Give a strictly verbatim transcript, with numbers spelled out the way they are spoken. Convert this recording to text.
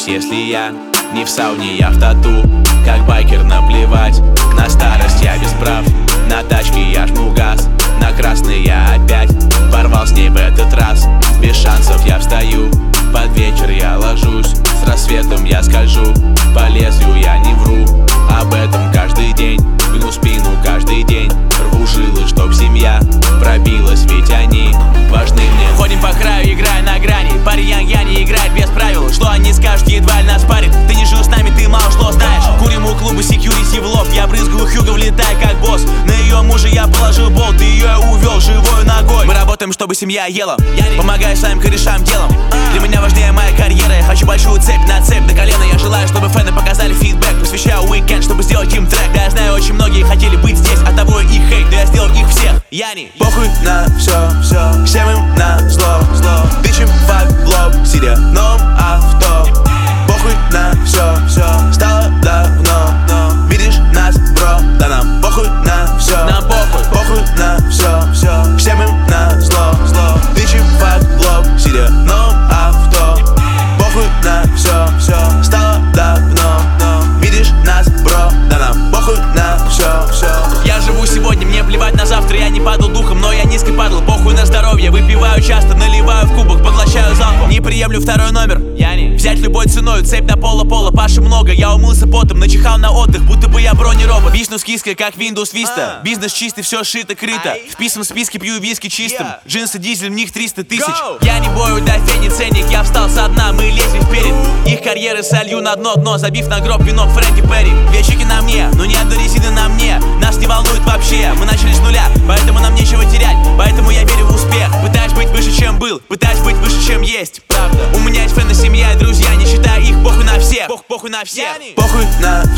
удивлюсь, если я не в сауне, я в тату. Как байкер наплевать, на старость я без прав. На тачке я жму газ, на красный я опять порвал с ней в этот раз. Без шансов я встаю, под вечер я ложусь. С рассветом я скольжу, по лезвию я не вру. Об этом каждый день, гну спину каждый день. Рву жилы, чтоб семья пробилась, ведь они важны мне. Ходим по краю, играя на грани. Парень Янг Я не играет без правил. Что они скажут, едва ли нас парит. Ты не жил с нами, ты мало что знаешь. Курим у клуба секьюрити в лоб. Я брызгаю Хьюго, влетая как босс. На ее мужа я положил болт, и ее увел живой ногой. Мы работаем, чтобы семья ела. Помогаю своим корешам делом. Для меня важнее моя карьера. Я хочу большую цепь на цепь до колена. Я желаю, чтобы фэны показали фидбэк. Посвящаю уикенд, чтобы сделать им трек. Да, я знаю, очень многие хотели быть здесь, а того и хейт, но я сделал их всех. Яни. Похуй на все, все, всем им на зло, зло. Тычем факт в лоб, сидя в новом авто. Похуй на все, все, стало давно, но видишь нас, бро, да нам похуй на все. Нам похуй. Похуй на все, все, всем им на зло, зло. Тычем факт в лоб, сидя в новом авто. Похуй на все, все, стало давно, но видишь нас, бро, да нам похуй на все, все. Я живу сегодня, мне плевать на завтра. Я не падал духом, но я низко падал. Похуй на здоровье, выпиваю часто, наливаю в кубок, поглощаю залпом. Не приемлю второй номер, Яни. Взять любой ценой, цепь до пола-пола. Паши много, я умылся потом, начихал на отдых, будто бы я бронеробот. Висну с киской, как Windows Vista. Бизнес чистый, все шито-крыто. Вписан в списке, пью виски чистым. Джинсы, дизель, в них триста тысяч. Я не бою, дай фени ценник. Я встал со дна, мы лезем вперед. Их карьеры солью на дно дно, забив на гроб венок Фредди Перри. Вечики на мне, но не одной резины на мне. Нас не волнует вообще, мы начали с нуля, поэтому нам нечего терять. Поэтому я верю в успех, пытаюсь быть выше, чем был, пытаюсь быть выше, чем есть. Правда. У меня есть фэны, семья и друзья, не считая их, похуй на всех. Пох, похуй на всех. Похуй на